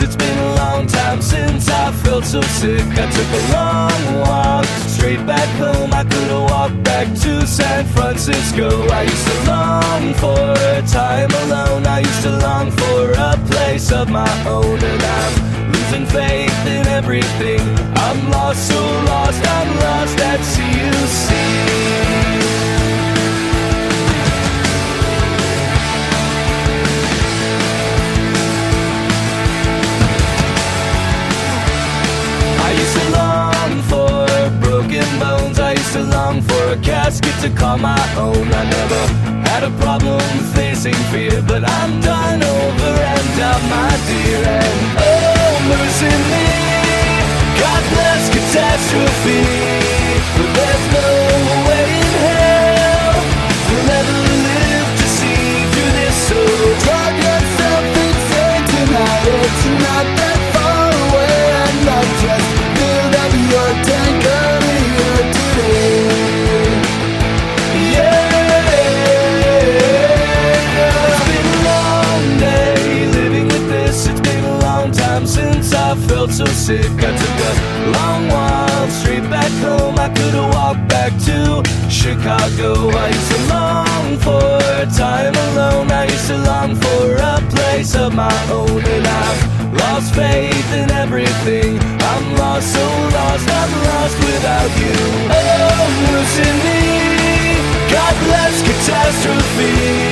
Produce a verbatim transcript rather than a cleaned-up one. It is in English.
It's been a long time since I felt so sick. I took a long walk straight back home. I could've walked back to San Francisco. I used to long for a time alone. I used to long for a place of my own. And I'm losing faith in everything. I'm lost, so lost, I'm lost at sea, you see. I used to long for a casket to call my own. I never had a problem facing fear, but I'm done over and out, my dear. And oh, mercy me, God bless catastrophe. But there's no way in hell we'll ever live to see through this. So drop yourself insane tonight. It's not that far away, and not just build up your tank earlier today. Yeah, it's been a long day living with this. It's been a long time since I felt so sick. I took a long while straight back home. I could've walked back to Chicago. I used to long for time alone. I used to long for a place of my own. And I've lost faith in everything. I'm lost, so lost, I'm lost without you. Oh, mercy me, God bless catastrophe.